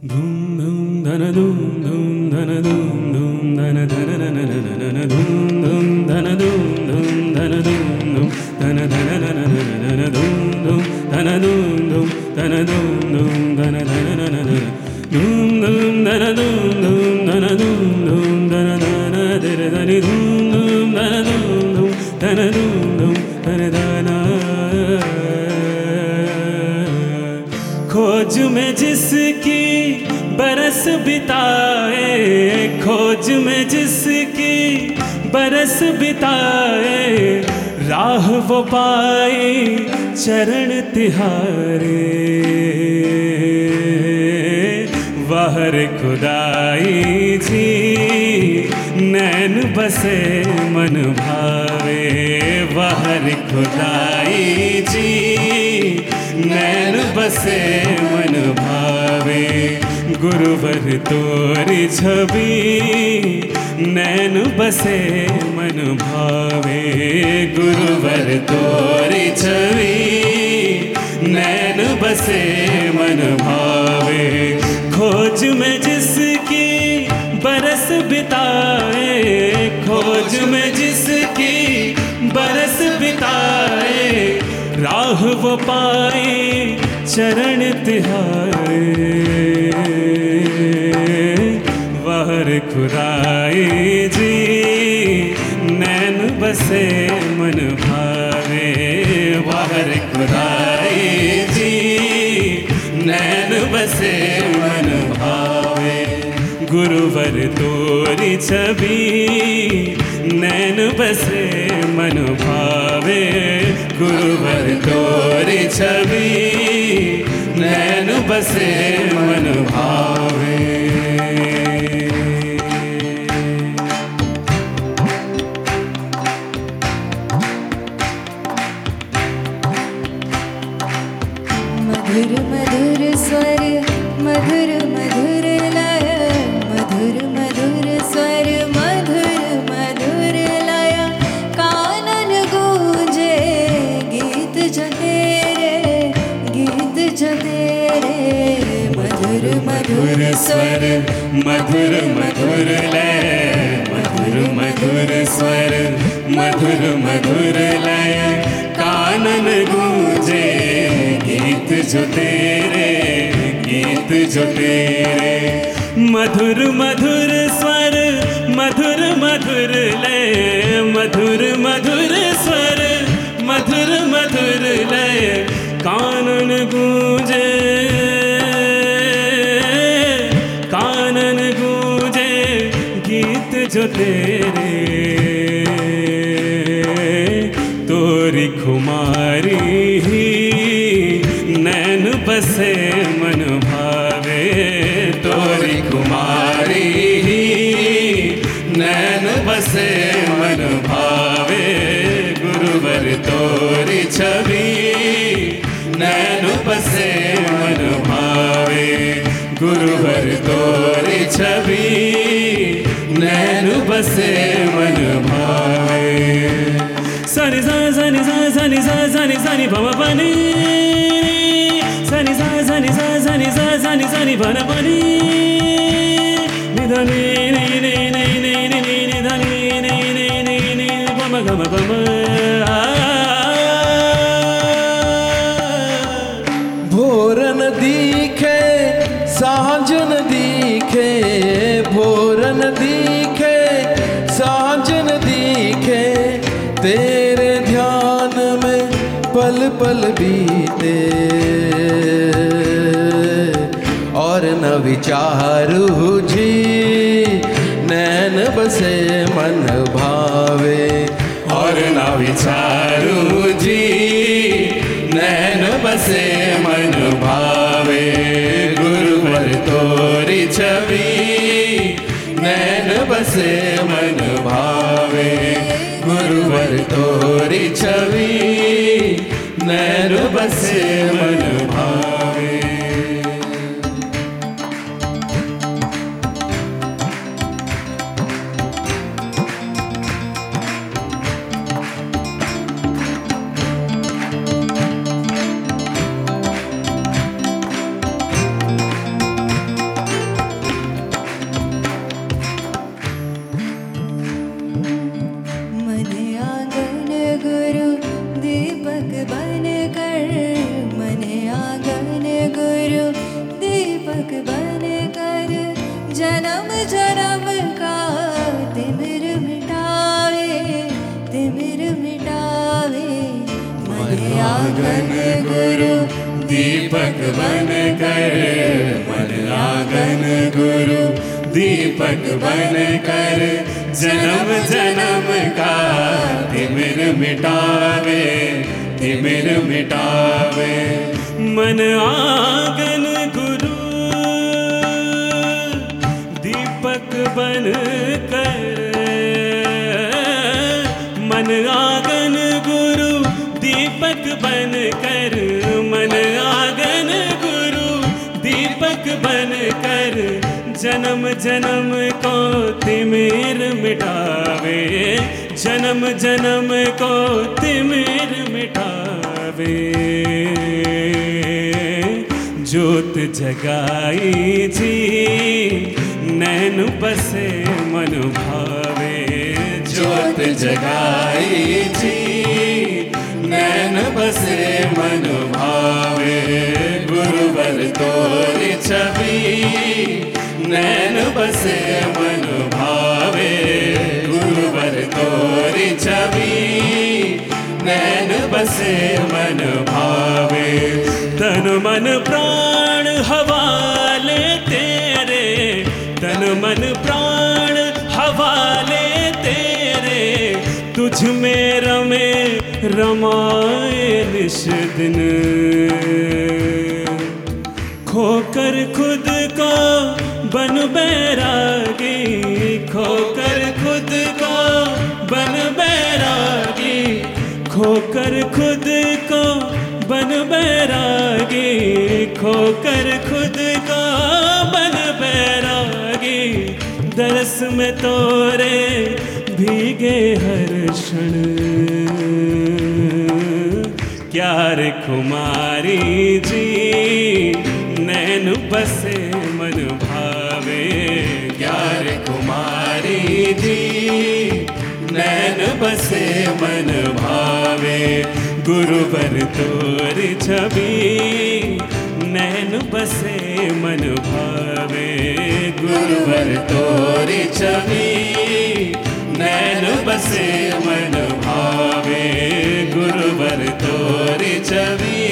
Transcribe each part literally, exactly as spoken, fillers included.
Dhum dhum dhana dhum dhum dhana dhum dhum dhana dhana dhana dhana dhum dhum dhana dhum dhum dhana dhum dhum dhana dhana dhana dhana dhum dhum dhana dhum dhum dhana dhum dhum dhana dhana dhana dhum dhum dhana dhum dhum dhana dhum dhum dhana dhana dhana dhana dhum dhum dhana dhum dhum dhana dhum dhum dhana dhana खोज में जिसकी बरस बिताए, खोज में जिसकी बरस बिताए, राह वो पाए चरण तिहारे। वहर खुदाई जी नैन बसे मन भावे, वहर खुदाई जी नैन बसे मन भावे। गुरुवर तोरी छवि नैन बसे मन भावे, गुरुवर तोरी छवि नैन बसे मन भावे। खोज में जिसकी बरस बिताए, खोज में जिसकी बरस बिताए, राह वो पाए चरण तिहारे। वहर खुदाई जी नैन बसे मन भावे, वहर खुदाई जी नैन बसे मन भावे। गुरुवर तोरी छवि नैन बसे मन भावे, गुरुवर तोरी छवि नैन बसे मन भावे। मधुर मधुर स्वर मधुर मधुर लय, मधुर मधुर स्वर मधुर मधुर लय। कानन गूंजे गीत जो तेरे, गीत जो तेरे। मधुर मधुर स्वर मधुर मधुर लय, मधुर मधुर स्वर मधुर मधुर लय। कानन गूंजे गीत जो तेरे, गीत जो तेरे। मधुर मधुर स्वर मधुर मधुर लय, मधुर मधुर स्वर मधुर मधुर लय। कानन गूंजे, कानन गूंजे गीत जो तेरे। तोरी खुमारी ही नैन बसे मन भावे, तोरी कुमारी ही नैन बसे मन भावे। गुरुवर तोरी छवि नैन बसे मन भावे, गुरुवर तोरी छवि नैन बसे मन भावे। सनि सा सनि सा सनि सा सनि सनि भव बनी, सनि सा सनि सा सनि सा सनि सनि भव बनी। निधनि नि नि नि नि नि नि निधनि नि नि नि नि पम गम पम। भोरन दिखे साँझन दिखे, भोरन दिखे साँझन दिखे। तेरे ध्यान में पल पल बीते, और न विचारू जी नैन बसे मन भावे, और न विचारू जी नैन बसे मन भावे। गुरुवर तोरी छवि नैन बसे मन भावे, गुरुवर तोरी छवि नैन बसे मन भावे। आंगन गुरु दीपक बन कर, मन आंगन गुरु दीपक बन कर, जन्म जन्म का तिमिर मिटावे, तिमिर मिटावे। मन आंगन गुरु दीपक बन कर, मन आंगन गुरु दीपक बन कर, मन आंगन गुरु दीपक बन कर, जन्म जन्म को तिमिर मिटावे, जन्म जन्म को तिमिर मिटावे। ज्योत जगाई जी नैन बसे मन भावे, ज्योत जगाई जी नैन बसे मन भावे। गुरुवर तोरी छवि नैन बसे मन भावे, गुरुवर तोरी छवि नैन बसे मन भावे। तन मन प्राण हवाले तेरे, तन मन प्राण हवाले तेरे, तुझ में रमे रमाए निश दिन। खोकर खुद को बन बैरागी, खोकर खुद को बन बैरागी, खोकर खुद को बन बैरागी, खोकर खुद को बन बैरागी। दरस में तोरे भीगे हर क्षण, क्या रे कुमारी जी नैन बसे मन भावे, क्या रे कुमारी जी नैन बसे मन भावे। गुरुवर तोरी छवि नैन बसे मन भावे, गुरुवर तोरी छवि नैन बसे मन भावे। गुरुवर तोरी छवि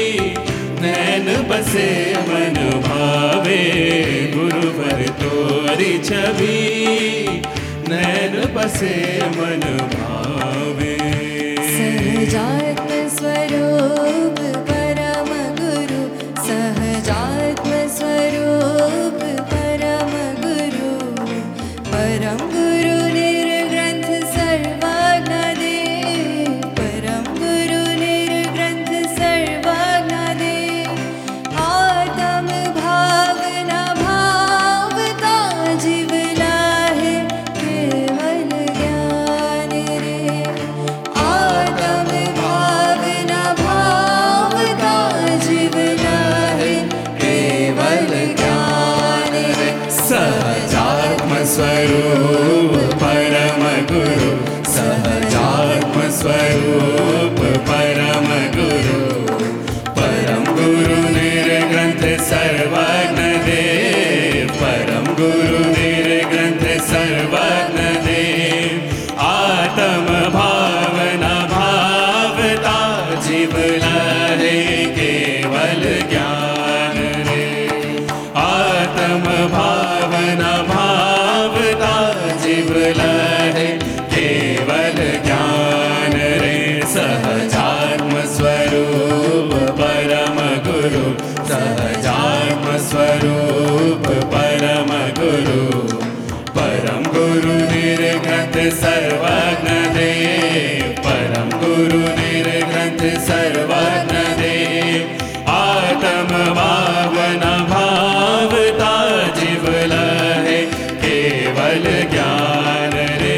नैन बसे मन भावे, गुरुवर तोरी छवि नैन बसे मन भावे। सहजात्म स्वरूप परम गुरु, सहजात्म स्वरूप परम गुरु, परम गुरु निर्ग्रंथ सर्वज्ञ दे, परम गुरु निर्ग्रंथ सर्वज्ञ दे। आत्म भावना भावता जीवला है केवल ज्ञान रे, आत्म भावना भावता जीवला है केवल ज्ञान रे। सहजात्म स्वरूप परम गुरु, सहजात्म स्वरूप परम गुरु, परम गुरु निर्ग्रंथ सर्वज्ञ दे, परम गुरु निर्ग्रंथ सर्वज्ञ दे। आत्म भावना भावता जीवला है केवल ज्ञान रे, आत्म भावना भावता जीवला है केवल ज्ञान रे। सहजात्म स्वरूप परम गुरु, सहजात्म स्वरूप परम गुरु, परम गुरु निर्ग्रंथ सर्वज्ञ दे, परम गुरु निर्ग्रंथ सर्वज्ञ दे। आत्म भावना भावता जीवला है केवल ज्ञान रे,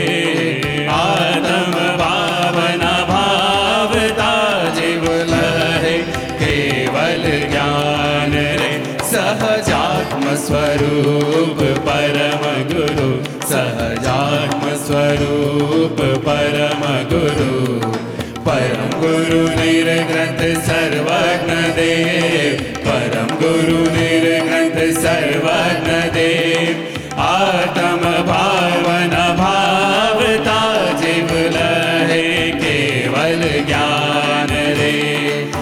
आत्म भावना भावता जीवला है केवल ज्ञान रे। सहजात्म स्वरूप परम गुरु, सहजात्म स्वरूप परम गुरु, परम गुरु निर्ग्रंथ सर्वज्ञ दे, परम गुरु निर्ग्रंथ सर्वज्ञ दे। आत्म भावना भावता जीवला है केवल ज्ञान रे,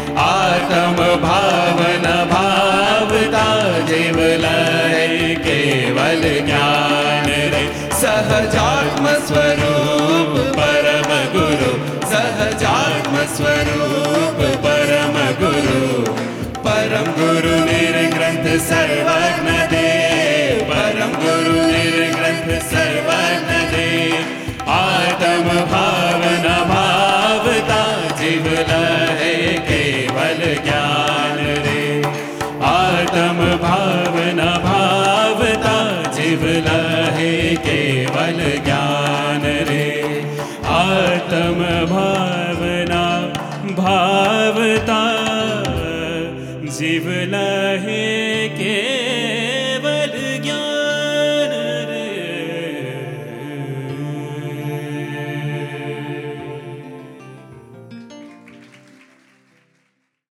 केवल ज्ञान रे। सहजात्म स्वरूप परम गुरु, सहजात्म स्वरूप परम गुरु, परम गुरु निर्ग्रंथ सर्वज्ञ देव, परम गुरु निर्ग्रंथ सर्वज्ञ देव। आत्म भावना भावता जीव लहे केवल ज्ञान रे। आत्म भावना भावता जीव लहे केवल ज्ञान रे। आत्म भावना भावता जीव लहे के